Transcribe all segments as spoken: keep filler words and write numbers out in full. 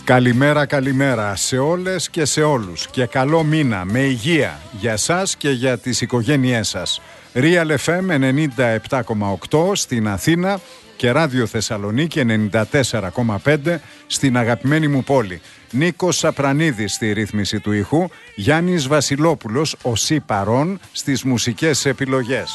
Καλημέρα, καλημέρα σε όλες και σε όλους και καλό μήνα με υγεία για σας και για τις οικογένειές σας. Real εφ εμ ενενήντα επτά κόμμα οκτώ στην Αθήνα και Ράδιο Θεσσαλονίκη ενενήντα τέσσερα κόμμα πέντε στην αγαπημένη μου πόλη. Νίκος Σαπρανίδης στη ρύθμιση του ήχου, Γιάννης Βασιλόπουλος ο Σι παρών στις μουσικές επιλογές.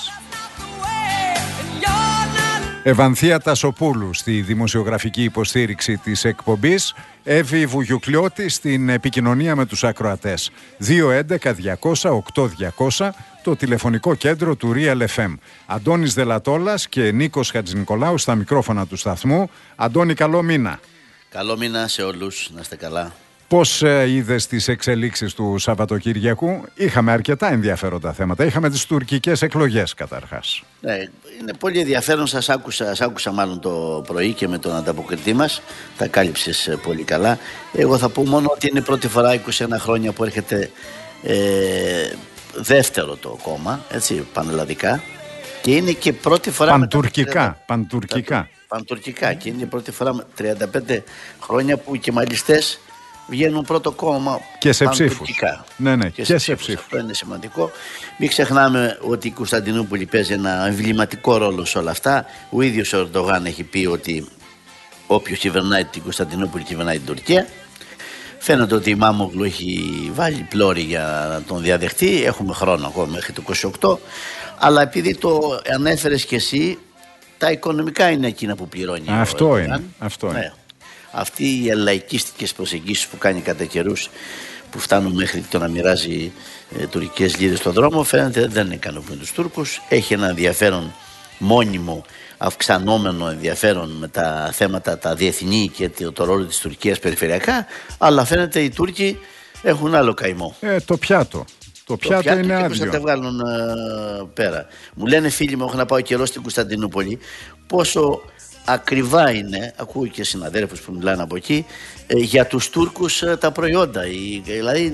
Ευανθία Τασοπούλου στη δημοσιογραφική υποστήριξη της εκπομπής, Εύη Βουγιουκλιώτη στην επικοινωνία με τους ακροατές. δύο έντεκα διακόσια οκτώ διακόσια το τηλεφωνικό κέντρο του Real εφ εμ. Αντώνης Δελατόλας και Νίκος Χατζηνικολάου στα μικρόφωνα του σταθμού. Αντώνη, καλό μήνα. Καλό μήνα σε όλους, να είστε καλά. Πώς ε, είδες τις εξελίξεις του Σαββατοκύριακου? Είχαμε αρκετά ενδιαφέροντα θέματα. Είχαμε τις τουρκικές εκλογές καταρχάς. Ναι, είναι πολύ ενδιαφέρον. Σας άκουσα, σας άκουσα μάλλον το πρωί και με τον ανταποκριτή μας. Τα κάλυψες πολύ καλά. Εγώ θα πω μόνο ότι είναι πρώτη φορά είκοσι ένα χρόνια που έρχεται ε, δεύτερο το κόμμα, έτσι, πανελλαδικά. Και είναι και πρώτη φορά... Παντουρκικά, μετά... παντουρκικά. Παντουρκικά. Και είναι η πρώτη φορά με τριάντα πέντε χρόνια που οι κεμαλιστές βγαίνουν πρώτο κόμμα και σε ψήφους. Ναι, ναι, και, και σε, σε ψήφους. Αυτό είναι σημαντικό. Μην ξεχνάμε ότι η Κωνσταντινούπολη παίζει ένα εμβληματικό ρόλο σε όλα αυτά. Ο ίδιος ο Ερντογάν έχει πει ότι όποιος κυβερνάει την Κωνσταντινούπολη κυβερνάει την Τουρκία. Φαίνεται ότι η Μάμογλου έχει βάλει πλώρη για να τον διαδεχτεί. Έχουμε χρόνο ακόμα μέχρι το είκοσι οκτώ. Αλλά επειδή το ανέφερες και εσύ, τα οικονομικά είναι εκείνα που πληρώνει. Αυτό είναι. Αυτό είναι. Ναι. Αυτή οι λαϊκίστικες προσεγγίσεις που κάνει κατά καιρούς, που φτάνουν μέχρι το να μοιράζει ε, τουρκικές λίρες στον δρόμο, φαίνεται δεν ικανοποιούν τους Τούρκους. Έχει ένα ενδιαφέρον μόνιμο, αυξανόμενο ενδιαφέρον με τα θέματα τα διεθνή και το, το ρόλο της Τουρκίας περιφερειακά, αλλά φαίνεται οι Τούρκοι έχουν άλλο καημό. Ε, το πιάτο. Το πιάτο, το πιάτο είναι άδειο. Θα τα βγάλουν ε, πέρα. Μου λένε φίλοι μου, έχω να πάω καιρό στην Κωνσταντινούπολη, πόσο ακριβά είναι, ακούω και συναδέλφους που μιλάνε από εκεί, ε, για τους Τούρκους ε, τα προϊόντα. Η, δηλαδή,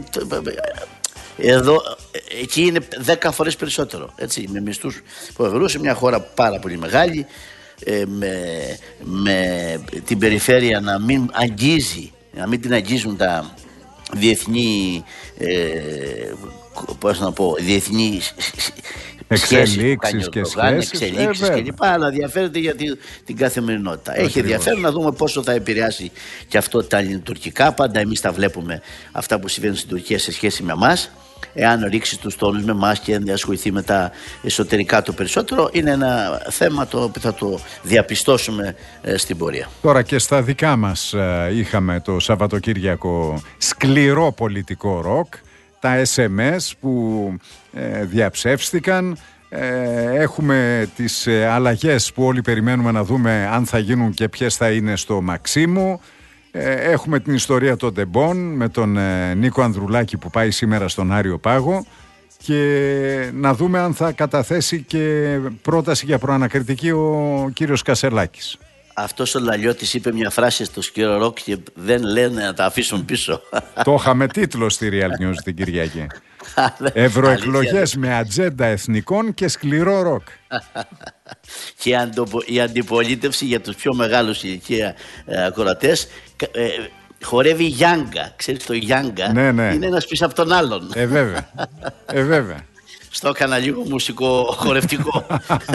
εδώ, ε, εκεί είναι δέκα φορές περισσότερο. Έτσι, με μισθούς φοβερούς, σε μια χώρα πάρα πολύ μεγάλη, ε, με, με την περιφέρεια να μην αγγίζει, να μην την αγγίζουν τα διεθνή, ε, πώς να πω, διεθνή εξελίξεις και σχέσεις, εξελίξεις ε, κλπ. Αλλά ενδιαφέρεται για την, την καθημερινότητα. Ακριβώς. Έχει ενδιαφέρον να δούμε πόσο θα επηρεάσει και αυτό τα ελληνοτουρκικά. Πάντα εμείς τα βλέπουμε αυτά που συμβαίνουν στην Τουρκία σε σχέση με εμάς. Εάν ρίξει τους τόνους με εμάς και ασχοληθεί με τα εσωτερικά του περισσότερο, είναι ένα θέμα το οποίο θα το διαπιστώσουμε ε, στην πορεία. Τώρα και στα δικά μας ε, είχαμε το Σαββατοκύριακο σκληρό πολιτικό ροκ. Τα ες εμ ες που ε, διαψεύστηκαν, ε, έχουμε τις ε, αλλαγές που όλοι περιμένουμε να δούμε αν θα γίνουν και ποιες θα είναι στο Μαξίμου, ε, έχουμε την ιστορία των Ντεμπών με τον ε, Νίκο Ανδρουλάκη που πάει σήμερα στον Άριο Πάγο και να δούμε αν θα καταθέσει και πρόταση για προανακριτική ο κύριος Κασελάκης. Αυτός ο Λαλιώτης είπε μια φράση στο Σκύρο Ροκ και δεν λένε να τα αφήσουν πίσω. Το είχαμε τίτλο στη Real News την Κυριακή. Ευρωεκλογές με ατζέντα εθνικών και σκληρό ροκ. Και η αντιπολίτευση για τους πιο μεγάλους ηλικία ε, ακροατές ε, χορεύει γιάγκα. Ξέρεις το γιάγκα, ναι, ναι. Είναι ένας πίσω από τον άλλον. Ε βέβαια, ε, βέβαια. Στο έκανα λίγο μουσικό χορευτικό.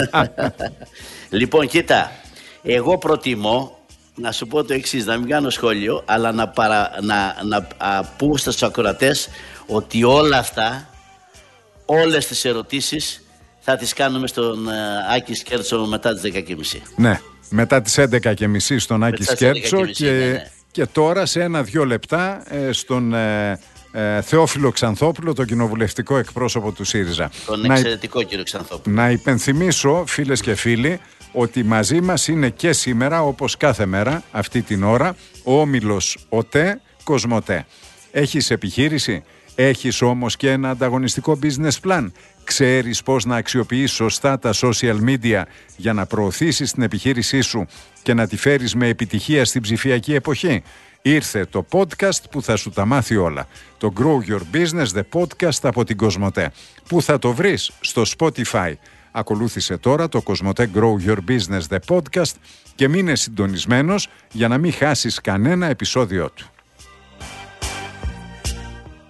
Λοιπόν, κοίτα. Εγώ προτιμώ να σου πω το εξής, να μην κάνω σχόλιο, αλλά να, παρα, να, να α, πω στους ακροατές ότι όλα αυτά, όλες τις ερωτήσεις θα τις κάνουμε στον uh, Άκη Σκέρτσο μετά τις δέκα και μισή. Ναι, μετά τις έντεκα και μισή στον Άκη Σκέρτσο και, και, ναι, ναι. και τώρα σε ένα-δυο λεπτά ε, στον ε, ε, Θεόφιλο Ξανθόπουλο, τον κοινοβουλευτικό εκπρόσωπο του ΣΥΡΙΖΑ. Τον να, εξαιρετικό κύριο Ξανθόπουλο. Να υπενθυμίσω, φίλες και φίλοι, ότι μαζί μας είναι και σήμερα, όπως κάθε μέρα, αυτή την ώρα, ο όμιλος ΟΤΕ Κοσμοτέ. Έχεις επιχείρηση, έχεις όμως και ένα ανταγωνιστικό business plan. Ξέρεις πώς να αξιοποιείς σωστά τα social media για να προωθήσεις την επιχείρησή σου και να τη φέρεις με επιτυχία στην ψηφιακή εποχή. Ήρθε το podcast που θα σου τα μάθει όλα. Το Grow Your Business, the podcast από την Κοσμοτέ. Πού θα το βρεις? Στο Spotify. Ακολούθησε τώρα το Κοσμοτέ Grow Your Business, the podcast και μείνε συντονισμένος για να μην χάσεις κανένα επεισόδιό του.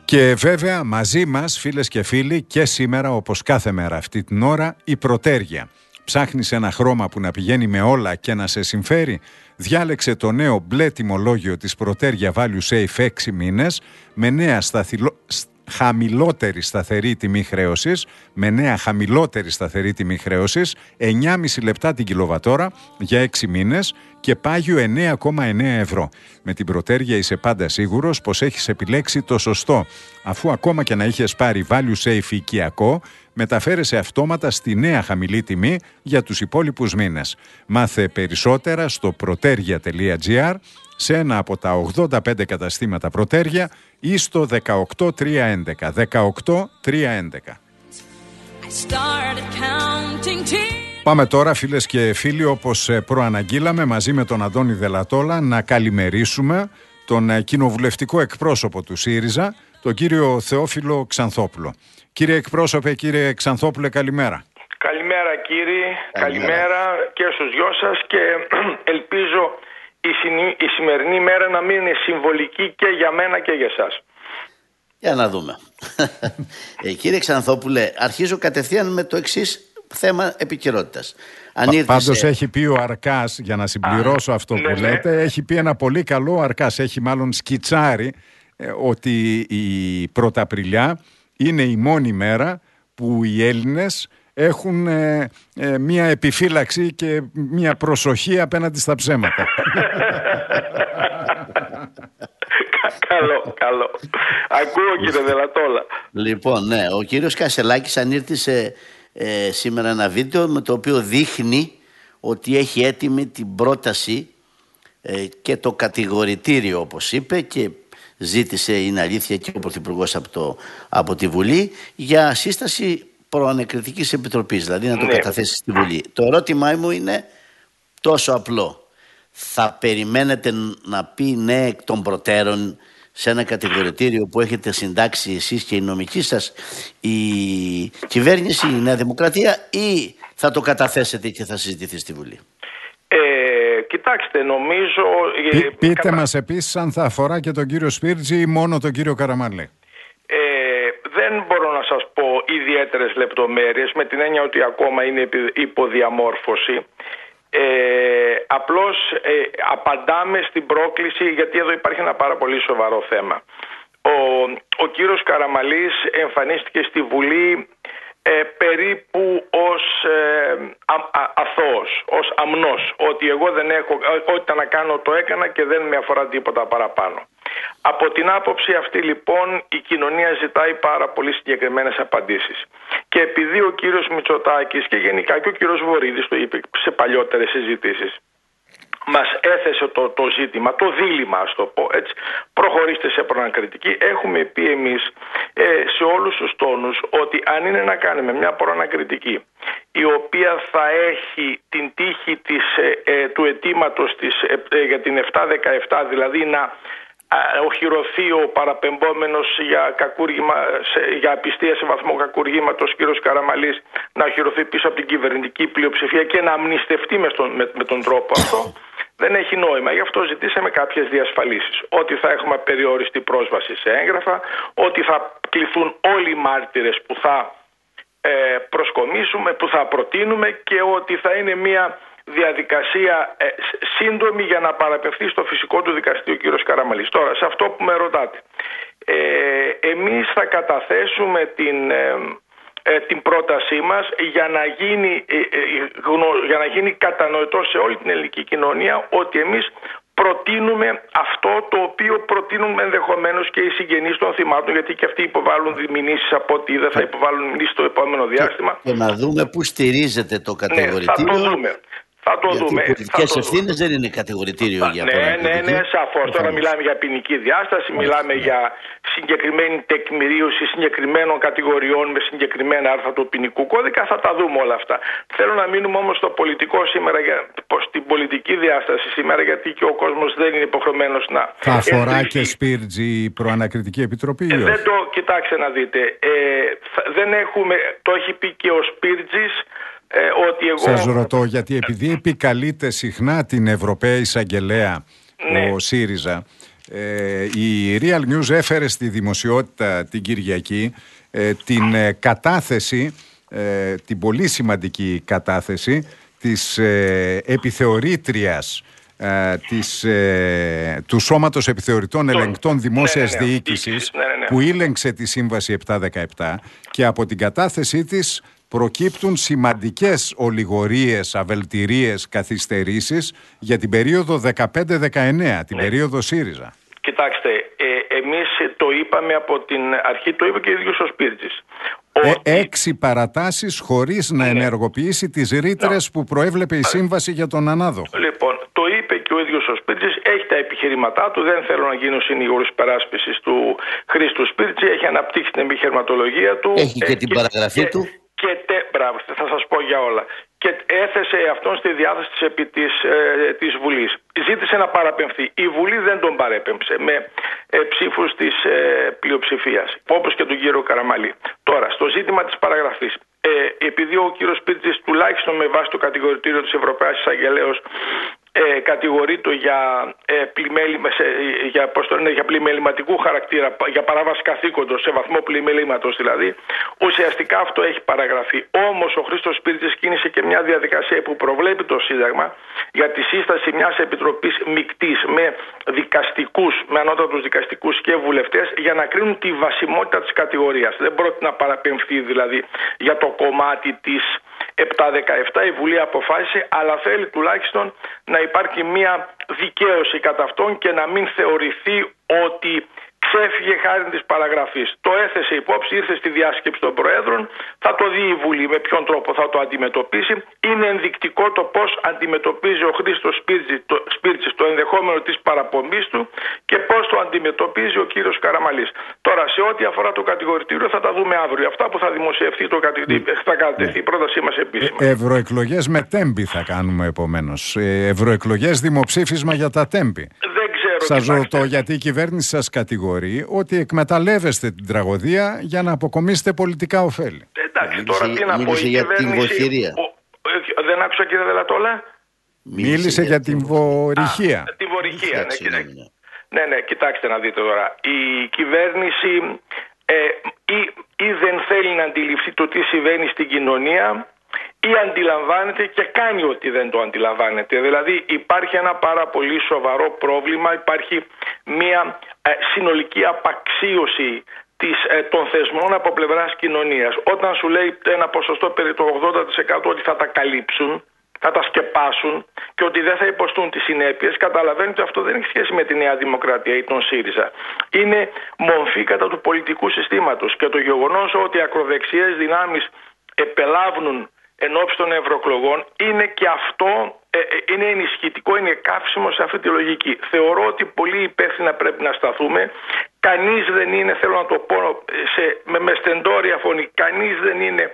Και βέβαια μαζί μας, φίλες και φίλοι, και σήμερα όπως κάθε μέρα αυτή την ώρα, η Πρωτέργεια. Ψάχνεις ένα χρώμα που να πηγαίνει με όλα και να σε συμφέρει? Διάλεξε το νέο μπλε τιμολόγιο της Πρωτέργεια Value Safe έξι μήνες με νέα σταθυλο... χαμηλότερη σταθερή τιμή χρέωσης, με νέα χαμηλότερη σταθερή τιμή χρέωσης, εννιά κόμμα πέντε λεπτά την κιλοβατόρα για έξι μήνες και πάγιο εννέα κόμμα εννέα ευρώ. Με την Πρωτέργεια είσαι πάντα σίγουρος πως έχεις επιλέξει το σωστό. Αφού ακόμα και να είχες πάρει Value Safe οικιακό, μεταφέρεσαι αυτόματα στη νέα χαμηλή τιμή για τους υπόλοιπους μήνες. Μάθε περισσότερα στο protergia τελεία gr, σε ένα από τα ογδόντα πέντε καταστήματα Πρωτέργεια ή στο δεκαοκτώ τριακόσια έντεκα. δεκαοκτώ τριακόσια έντεκα. Πάμε τώρα, φίλες και φίλοι, όπως προαναγγείλαμε, μαζί με τον Αντώνη Δελατόλα να καλημερίσουμε τον κοινοβουλευτικό εκπρόσωπο του ΣΥΡΙΖΑ, τον κύριο Θεόφιλο Ξανθόπουλο. Κύριε εκπρόσωπε, κύριε Ξανθόπουλε, καλημέρα. Καλημέρα κύριε, καλημέρα, καλημέρα και στους δυο σας και ελπίζω η, συνη, η σημερινή μέρα να μην είναι συμβολική και για μένα και για εσάς. Για να δούμε. ε, κύριε Ξανθόπουλε, αρχίζω κατευθείαν με το εξής θέμα επικαιρότητας. Πα, πάντως σε... έχει πει ο Αρκάς, για να συμπληρώσω Α, αυτό ναι, που λέτε, ναι. έχει πει ένα πολύ καλό ο Αρκάς, έχει μάλλον σκιτσάρει ε, ότι η Πρωταπριλιά είναι η μόνη μέρα που οι Έλληνες έχουν ε, ε, μία επιφύλαξη και μία προσοχή απέναντι στα ψέματα. Καλό, καλό. Ακούω κύριε Δελατόλα. Λοιπόν, ναι, ο κύριος Κασελάκης ανήρτησε ε, σήμερα ένα βίντεο με το οποίο δείχνει ότι έχει έτοιμη την πρόταση ε, και το κατηγορητήριο, όπως είπε, και ζήτησε, είναι αλήθεια, και ο Πρωθυπουργός από, το, από τη Βουλή για σύσταση προανακριτικής επιτροπής, δηλαδή να το ναι. καταθέσει στη Βουλή. Το ερώτημά μου είναι τόσο απλό. Θα περιμένετε να πει ναι εκ των προτέρων σε ένα κατηγορητήριο που έχετε συντάξει εσείς και η νομική σας η κυβέρνηση, η Νέα Δημοκρατία, ή θα το καταθέσετε και θα συζητηθεί στη Βουλή? Ε, κοιτάξτε, νομίζω... Πεί, πείτε κατα... μας επίσης αν θα αφορά και τον κύριο Σπίρτζη ή μόνο τον κύριο Καραμανλή. Ε, δεν μπορώ να σας πω ιδιαίτερες λεπτομέρειες, με την έννοια ότι ακόμα είναι υποδιαμόρφωση. Ε, απλώς ε, απαντάμε στην πρόκληση, γιατί εδώ υπάρχει ένα πάρα πολύ σοβαρό θέμα. Ο, ο κύριος Καραμανλής εμφανίστηκε στη Βουλή ε, περίπου ως ε, α, α, αθώος, ως αμνός, ότι εγώ δεν έχω, ό,τι να κάνω το έκανα και δεν με αφορά τίποτα παραπάνω. Από την άποψη αυτή λοιπόν η κοινωνία ζητάει πάρα πολύ συγκεκριμένες απαντήσεις. Και επειδή ο κύριος Μητσοτάκης και γενικά και ο κύριος Βορίδης το είπε σε παλιότερες συζητήσεις, μας έθεσε το, το ζήτημα, το δίλημμα, ας το πω έτσι, προχωρήστε σε προανακριτική. Έχουμε πει εμείς ε, σε όλους τους τόνους ότι αν είναι να κάνουμε μια προανακριτική η οποία θα έχει την τύχη της, ε, ε, του αιτήματος της, ε, ε, για την επτά δεκαεπτά, δηλαδή να οχυρωθεί ο παραπεμπόμενος για, κακούργημα, σε, για απιστία σε βαθμό κακουργήματος κύριος Καραμανλής, να οχυρωθεί πίσω από την κυβερνητική πλειοψηφία και να αμνηστευτεί με, στον, με, με τον τρόπο αυτό, δεν έχει νόημα. Γι' αυτό ζητήσαμε κάποιες διασφαλίσεις. Ότι θα έχουμε απεριόριστη πρόσβαση σε έγγραφα, ότι θα κληθούν όλοι οι μάρτυρες που θα ε, προσκομίσουμε, που θα προτείνουμε, και ότι θα είναι μια διαδικασία ε, σύντομη για να παραπευθεί στο φυσικό του δικαστήριο ο κύριος Καραμανλής. Τώρα, σε αυτό που με ρωτάτε, ε, εμείς θα καταθέσουμε την, ε, ε, την πρότασή μας για να, γίνει, ε, ε, γνω, για να γίνει κατανοητό σε όλη την ελληνική κοινωνία ότι εμείς προτείνουμε αυτό το οποίο προτείνουν ενδεχομένως και οι συγγενείς των θυμάτων, γιατί και αυτοί υποβάλλουν μηνύσεις από ότι δεν θα υποβάλλουν μηνύσεις στο επόμενο διάστημα. Και να δούμε πού στηρίζεται το κατηγορητήριο. Ναι, θα το δούμε. Θα το γιατί δούμε. Οι πολιτικές ευθύνες δεν είναι κατηγορητήριο για ναι, ναι, ναι, ναι, σαφώς. Τώρα μιλάμε για ποινική διάσταση, μιλάμε ναι. για συγκεκριμένη τεκμηρίωση συγκεκριμένων κατηγοριών με συγκεκριμένα άρθρα του ποινικού κώδικα. Θα τα δούμε όλα αυτά. Θέλω να μείνουμε όμως στο πολιτικό σήμερα, στην πολιτική διάσταση σήμερα, γιατί και ο κόσμος δεν είναι υποχρεωμένος να. Θα αφορά εντρύχει. Και Σπίρτζη η προανακριτική επιτροπή. Ε, δεν το κοιτάξτε να δείτε. Ε, δεν έχουμε, το έχει πει και ο Σπίρτζης. Ε, ότι εγώ... Σας ρωτώ, γιατί επειδή επικαλείται συχνά την Ευρωπαία Εισαγγελέα ναι. ο ΣΥΡΙΖΑ, Ε, η Real News έφερε στη δημοσιότητα την Κυριακή ε, την ε, κατάθεση, ε, την πολύ σημαντική κατάθεση της ε, επιθεωρήτριας ε, της, ε, του Σώματος Επιθεωρητών Ελεγκτών Δημόσιας ναι, ναι, ναι. Διοίκησης ναι, ναι, ναι. που ήλεγξε τη Σύμβαση επτακόσια δεκαεπτά, και από την κατάθεσή της προκύπτουν σημαντικές ολιγορίες, αβελτηρίες, καθυστερήσεις για την περίοδο δεκαπέντε δεκαεννέα, την ναι. περίοδο ΣΥΡΙΖΑ. Κοιτάξτε, ε, εμείς το είπαμε από την αρχή, το είπε και ο ίδιος ο Σπίρτζης. Ε, ότι... Έξι παρατάσεις χωρίς να ναι. ενεργοποιήσει τις ρήτρες ναι. που προέβλεπε η Σύμβαση για τον ανάδοχο. Λοιπόν, το είπε και ο ίδιος ο Σπίρτζης, έχει τα επιχειρηματά του, δεν θέλω να γίνω συνήγορος υπεράσπισης του Χρήστου Σπίρτζη, έχει αναπτύξει την επιχειρηματολογία του. Έχει και ε, την και, παραγραφή και, του. Και τε, μπράβο, θα σας πω για όλα. Και έθεσε αυτόν στη διάθεση της, επί της, ε, της Βουλής. Ζήτησε να παραπεμφθεί. Η Βουλή δεν τον παρέπεμψε με ε, ψήφους της ε, πλειοψηφίας, όπως και τον κύριο Καραμαλή. Τώρα, στο ζήτημα της παραγραφής, ε, επειδή ο κύριος Σπίρτζης, τουλάχιστον με βάση το κατηγορητήριο της Ευρωπαϊκής Εισαγγελέως, ε, κατηγορείται για, ε, πλημέλημα, σε, για, πώς το λένε, για πλημεληματικού χαρακτήρα, για παράβαση καθήκοντος, σε βαθμό πλημελήματος δηλαδή, ουσιαστικά αυτό έχει παραγραφεί. Όμως ο Χρήστος Σπίρτζης κίνησε και μια διαδικασία που προβλέπει το Σύνταγμα για τη σύσταση μιας επιτροπής μεικτής με δικαστικούς, με ανώτατους δικαστικούς και βουλευτές, για να κρίνουν τη βασιμότητα της κατηγορίας. Δεν πρόκειται να παραπεμφθεί δηλαδή για το κομμάτι της επτακόσια δεκαεπτά, η Βουλή αποφάσισε, αλλά θέλει τουλάχιστον να υπάρχει μια δικαίωση κατά αυτόν και να μην θεωρηθεί ότι ξέφυγε χάρη της παραγραφής. Το έθεσε υπόψη, ήρθε στη διάσκεψη των Προέδρων, θα το δει η Βουλή με ποιον τρόπο θα το αντιμετωπίσει. Είναι ενδεικτικό το πώς αντιμετωπίζει ο Χρήστος Σπίρτζης το ενδεχόμενο της παραπομπής του και πώς το αντιμετωπίζει ο κύριος Καραμαλής. Τώρα, σε ό,τι αφορά το κατηγορητήριο θα τα δούμε αύριο. Αυτά που θα δημοσιευτεί, το κατηγορητήριο, θα κατατεθεί η πρότασή μας επίσημα. Ε, ευρωεκλογές με τέμπη θα κάνουμε επομένως. Ε, ευρωεκλογές, δημοψήφισμα για τα τέμπη. Σας ρωτώ, γιατί η κυβέρνηση σας κατηγορεί ότι εκμεταλλεύεστε την τραγωδία για να αποκομίσετε πολιτικά ωφέλη. Εντάξει, τώρα τι να πω, η κυβέρνηση... Ο, δεν άκουσα κύριε Δελατόλα. Μίλησε, Μίλησε για την βορυχία. Α, την βορυχία, ναι, κοιτάξτε. Ναι, ναι, κοιτάξτε να δείτε τώρα. Η κυβέρνηση ε, ή, ή δεν θέλει να αντιληφθεί το τι συμβαίνει στην κοινωνία, ή αντιλαμβάνεται και κάνει ότι δεν το αντιλαμβάνεται. Δηλαδή υπάρχει ένα πάρα πολύ σοβαρό πρόβλημα, υπάρχει μια ε, συνολική απαξίωση της, ε, των θεσμών από πλευράς κοινωνίας. Όταν σου λέει ένα ποσοστό περί το ογδόντα τοις εκατό ότι θα τα καλύψουν, θα τα σκεπάσουν και ότι δεν θα υποστούν τις συνέπειες, καταλαβαίνει ότι αυτό δεν έχει σχέση με τη Νέα Δημοκρατία ή τον ΣΥΡΙΖΑ. Είναι μομφή κατά του πολιτικού συστήματος, και το γεγονός ότι οι ακροδεξιές δυνάμεις επελάβνουν εν ώψη των ευρωεκλογών είναι και αυτό, ε, είναι ενισχυτικό, είναι καύσιμο σε αυτή τη λογική. Θεωρώ ότι πολύ υπεύθυνα πρέπει να σταθούμε. Κανείς δεν είναι, θέλω να το πω σε, με, με στεντόρια φωνή, κανείς δεν είναι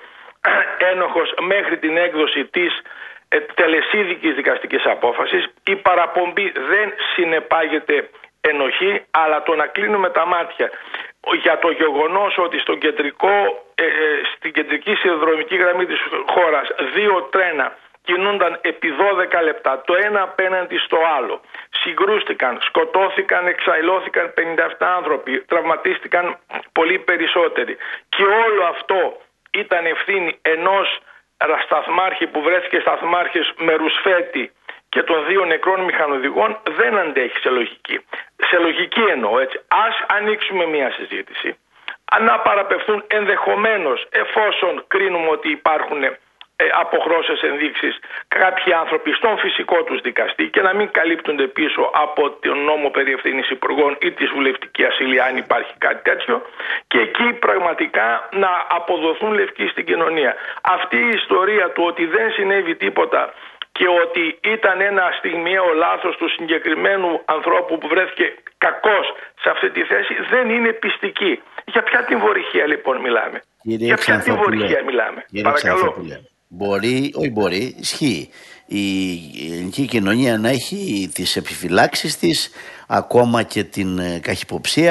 ένοχος μέχρι την έκδοση της ε, τελεσίδικης δικαστικής απόφασης. Η παραπομπή δεν συνεπάγεται ενοχή, αλλά το να κλείνουμε τα μάτια για το γεγονός ότι στον κεντρικό, ε, στην κεντρική σιδηροδρομική γραμμή της χώρας δύο τρένα κινούνταν επί δώδεκα λεπτά, το ένα απέναντι στο άλλο, συγκρούστηκαν, σκοτώθηκαν, εξαϊλώθηκαν πενήντα επτά άνθρωποι, τραυματίστηκαν πολύ περισσότεροι, και όλο αυτό ήταν ευθύνη ενός σταθμάρχη που βρέθηκε σταθμάρχης με ρουσφέτη και των δύο νεκρών μηχανοδηγών, δεν αντέχει σε λογική. Σε λογική εννοώ, έτσι. Ας ανοίξουμε μια συζήτηση, να παραπευθούν ενδεχομένως, εφόσον κρίνουμε ότι υπάρχουν ε, αποχρώσεις ενδείξεις, κάποιοι άνθρωποι στον φυσικό τους δικαστή, και να μην καλύπτονται πίσω από τον νόμο περί ευθύνης υπουργών ή της βουλευτική ασυλία, αν υπάρχει κάτι τέτοιο, και εκεί πραγματικά να αποδοθούν λευκοί στην κοινωνία. Αυτή η ιστορία του ότι δεν συνέβη τίποτα και ότι ήταν ένα στιγμιαίο λάθος του συγκεκριμένου ανθρώπου που βρέθηκε κακός σε αυτή τη θέση, δεν είναι πιστική. Για ποια την βορυχία λοιπόν μιλάμε? Κύριε Για ποια την βορυχία μιλάμε? Κύριε Παρακαλώ. Μπορεί, όχι μπορεί, ισχύει η ελληνική κοινωνία να έχει τις επιφυλάξεις της, ακόμα και την καχυποψία,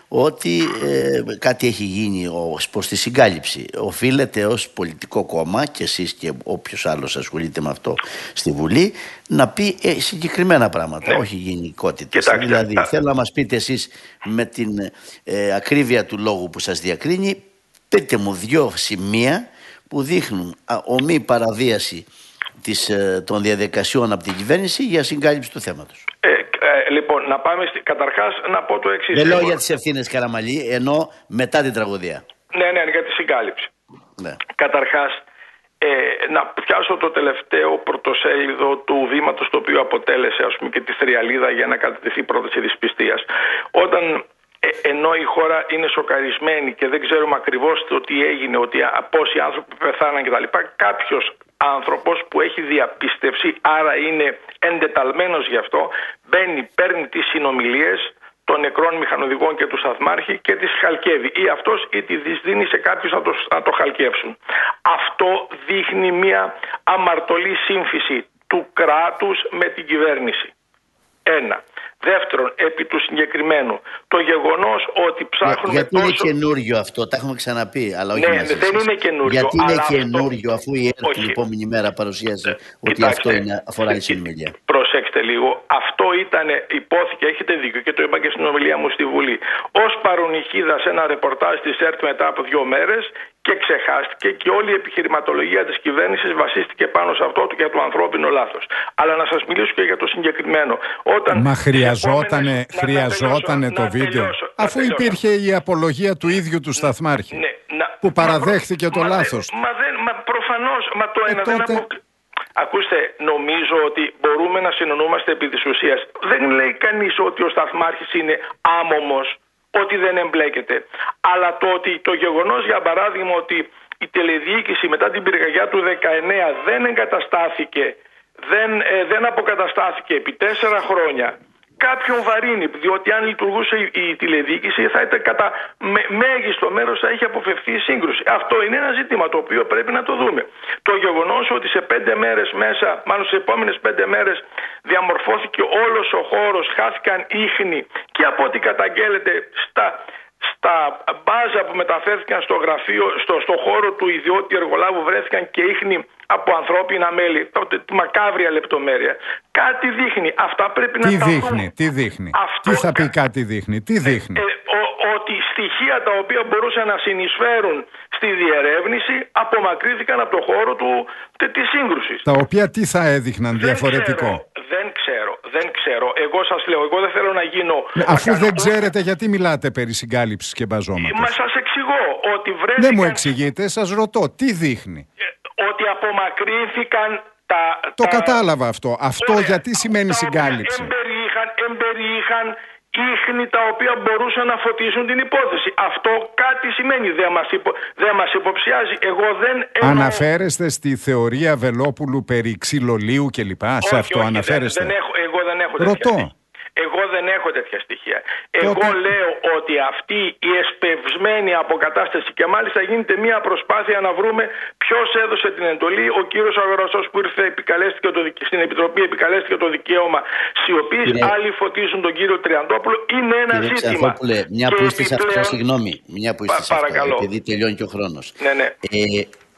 ότι ε, κάτι έχει γίνει ως προς τη συγκάλυψη. Οφείλεται ως πολιτικό κόμμα και εσείς και όποιος άλλος ασχολείται με αυτό στη Βουλή να πει ε, συγκεκριμένα πράγματα, ναι. όχι γενικότητες. Δηλαδή α... θέλω να μας πείτε εσείς με την ε, ακρίβεια του λόγου που σας διακρίνει, πείτε μου δύο σημεία που δείχνουν α, ομή παραβίαση της, ε, των διαδικασιών από την κυβέρνηση για συγκάλυψη του θέματος. Ε, ε, λοιπόν, να πάμε στη... καταρχάς να πω το εξής. Δεν λέω για τις ευθύνες Καραμαλή, ενώ μετά την τραγωδία. Ναι, ναι, για τη συγκάλυψη. Ναι. Καταρχάς, ε, να πιάσω το τελευταίο πρωτοσέλιδο του βήματος το οποίο αποτέλεσε, ας πούμε, και τη θριαλίδα για να κατατεθεί πρόταση δυσπιστίας. Όταν ε, ενώ η χώρα είναι σοκαρισμένη και δεν ξέρουμε ακριβώς το τι έγινε, ότι πόσοι άνθρωποι πεθάναν κτλ., κάποιος άνθρωπος που έχει διαπίστευση, άρα είναι εντεταλμένος γι' αυτό, μπαίνει, παίρνει τις συνομιλίες των νεκρών μηχανοδηγών και του σταθμάρχη και τις χαλκεύει. Ή αυτός ή τη δίνει σε κάποιους να το, να το χαλκεύσουν. Αυτό δείχνει μια αμαρτωλή σύμφυση του κράτους με την κυβέρνηση. Ένα. Δεύτερον, επί του συγκεκριμένου, το γεγονός ότι ψάχνουμε. Για, γιατί τόσο... είναι καινούριο αυτό, τα έχουμε ξαναπεί. Αλλά όχι ναι, δεν είναι καινούριο. Γιατί είναι αλλά καινούριο, αυτό... αφού η ΕΡΤ την επόμενη μέρα παρουσίασε ε, ότι κοιτάξτε, αυτό είναι, αφορά η συνομιλία. Προσέξτε λίγο. Αυτό ήταν, υπόθηκε, έχετε δίκιο και το είπα και στην ομιλία μου στη Βουλή. Ως παρονυχίδα σε ένα ρεπορτάζ της ΕΡΤ μετά από δύο μέρες και ξεχάστηκε και όλη η επιχειρηματολογία της κυβέρνησης βασίστηκε πάνω σε αυτό για το ανθρώπινο λάθος. Αλλά να σας μιλήσω και για το συγκεκριμένο. Όταν Μα χρειαζότανε, χρειαζότανε το βίντεο, τελειώσω, αφού υπήρχε η απολογία του ίδιου του σταθμάρχη, ναι, να, που παραδέχθηκε μα, το μα, λάθος. Μα, δεν, μα προφανώς, μα το ένα ε, δεν τότε... απο... Ακούστε, νομίζω ότι μπορούμε να συνονούμαστε επί της ουσίας. Δεν λέει κανείς ότι ο σταθμάρχης είναι άμωμος, ότι δεν εμπλέκεται. Αλλά το ότι το γεγονός, για παράδειγμα, ότι η τηλεδιοίκηση μετά την πυρκαγιά του δεκαεννέα δεν εγκαταστάθηκε, δεν, ε, δεν αποκαταστάθηκε επί τέσσερα χρόνια, κάποιον βαρύνει, διότι αν λειτουργούσε η, η τηλεδιοίκηση θα ήταν κατά με, μέγιστο μέρος θα είχε αποφευθεί η σύγκρουση. Αυτό είναι ένα ζήτημα το οποίο πρέπει να το δούμε. Το γεγονός ότι σε πέντε μέρες μέσα, μάλλον σε επόμενες πέντε μέρες διαμορφώθηκε όλος ο χώρος, χάθηκαν ίχνη και από ό,τι καταγγέλλεται στα... στα μπάζα που μεταφέρθηκαν στο γραφείο, στο, στο χώρο του ιδιώτη εργολάβου βρέθηκαν και ίχνη από ανθρώπινα μέλη, τη μακάβρια λεπτομέρεια. Κάτι δείχνει. Αυτά πρέπει τι να τα δείχνει, δούμε. Τι δείχνει, Αυτό, τι θα πει κάτι δείχνει, τι δείχνει. Ε, ε, ο, ότι στοιχεία τα οποία μπορούσαν να συνεισφέρουν στη διερεύνηση απομακρύθηκαν από το χώρο του, τε, της σύγκρουσης. Τα οποία τι θα έδειχναν δεν διαφορετικό. Ξέρω, δεν ξέρω, δεν ξέρω. Εγώ σας λέω, εγώ δεν θέλω να γίνω... Ναι, αφού δεν κάνω... ξέρετε, γιατί μιλάτε περί συγκάλυψης και μπαζώματος. Μα σας εξηγώ ότι βρέθηκαν... Δεν μου εξηγείτε, σας ρωτώ, τι δείχνει. Ότι απομακρύνθηκαν τα... Το τα... κατάλαβα αυτό. Αυτό Ωραία. Γιατί σημαίνει τα συγκάλυψη. Εμπεριείχαν, εμπεριείχαν ίχνη τα οποία μπορούσαν να φωτίσουν την υπόθεση. Αυτό κάτι σημαίνει. Δεν μας, υπο... δεν μας υποψιάζει. Εγώ δεν εννοώ... Αναφέρεστε στη θεωρία Βελόπουλου περί ξυλολίου κλπ. Όχι, σε αυτό όχι, αναφέρεστε. Δεν, δεν έχω, εγώ δεν έχω τέτοια Ρωτώ. στοιχεία. Εγώ δεν έχω τέτοια στοιχεία. Τότε... Εγώ λέω ότι αυτή η εσπευσμένη αποκατάσταση, και μάλιστα γίνεται μια προσπάθεια να βρούμε ποιος έδωσε την εντολή. Ο κύριος Αγοραστός που ήρθε επικαλέστηκε το, στην Επιτροπή επικαλέστηκε το δικαίωμα σιωπής. Κύριε... Άλλοι φωτίζουν τον κύριο Τριαντόπουλο. Είναι ένα κύριε ζήτημα. Ξανθόπουλε, μια που είστε σε αυτό, συγγνώμη, μια που είστε σε αυτό, επειδή τελειώνει και ο χρόνος. Ναι, ναι. Ε,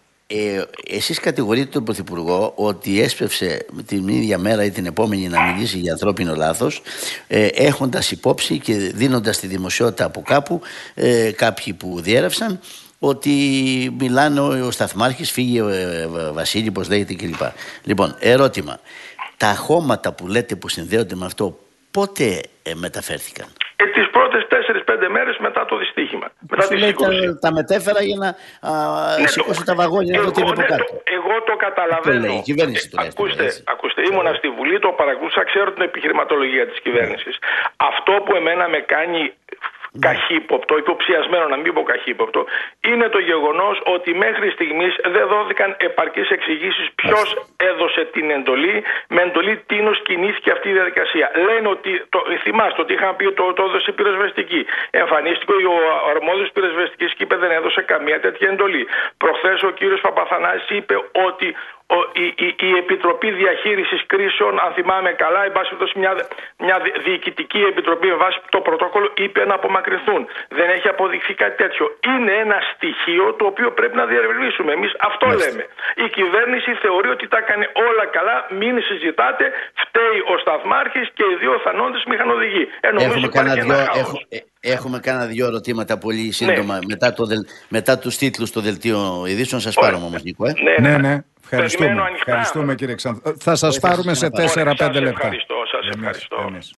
Ε, εσείς κατηγορείτε τον Πρωθυπουργό ότι έσπευσε την ίδια μέρα ή την επόμενη να μιλήσει για ανθρώπινο λάθος, ε, έχοντας υπόψη και δίνοντας τη δημοσιότητα από κάπου ε, κάποιοι που διέρευσαν ότι μιλάνε ο, ο Σταθμάρχης, φύγε ο ε, Βασίλη, πως λέγεται κλπ. Λοιπόν, ερώτημα, τα χώματα που λέτε που συνδέονται με αυτό πότε ε, μεταφέρθηκαν? Ε, τις πρώτες τέσσερις πέντε μέρες μετά το δυστύχημα. Μετά τη τα, τα μετέφερα για να α, ναι, σηκώσει το... τα βαγόνια εδώ την από κάτω. Εγώ το καταλαβαίνω. Το λέει, η κυβέρνηση το λέει. Ακούστε, ακούστε, ήμουνα στη Βουλή, το παρακολούθησα, ξέρω την επιχειρηματολογία της κυβέρνησης. Mm. Αυτό που εμένα με κάνει καχύποπτο, υποψιασμένο να μην πω καχύποπτο, είναι το γεγονός ότι μέχρι στιγμής δεν δόθηκαν επαρκείς εξηγήσεις ποιος έδωσε την εντολή, με εντολή τίνος κινήθηκε αυτή η διαδικασία. Λένε ότι, το, θυμάστε ότι είχαν πει το, το έδωσε η πυροσβεστική. Εμφανίστηκε ο αρμόδιος πυροσβεστικής και είπε δεν έδωσε καμία τέτοια εντολή. Προχθές ο κύριος Παπαθανάσης είπε ότι η, η, η Επιτροπή Διαχείρισης Κρίσεων, αν θυμάμαι καλά, εν πάση περιπτώσει μια, μια διοικητική επιτροπή με βάση το πρωτόκολλο είπε να απομακρυνθούν. Δεν έχει αποδειχθεί κάτι τέτοιο. Είναι ένα στοιχείο το οποίο πρέπει να διερευνήσουμε. Εμείς αυτό Μάλιστα. λέμε. Η κυβέρνηση θεωρεί ότι τα έκανε όλα καλά, μην συζητάτε, φταίει ο Σταθμάρχης και οι δύο θανόντες μηχανοδηγοί. Έχουμε κάνα δυο, έχουμε, έχουμε κάνα δυο ερωτήματα πολύ σύντομα ναι. μετά, το, μετά τους τίτλους στο δελτίο ειδήσεων. Σας πάρουμε όμως, Νίκο. Ε? Ναι, ναι. ναι. Ευχαριστούμε. Ευχαριστούμε κύριε Ξανθ... Θα σας πάρουμε σε τέσσερα πέντε λεπτά. Ευχαριστώ, σας ευχαριστώ. Εμείς, εμείς.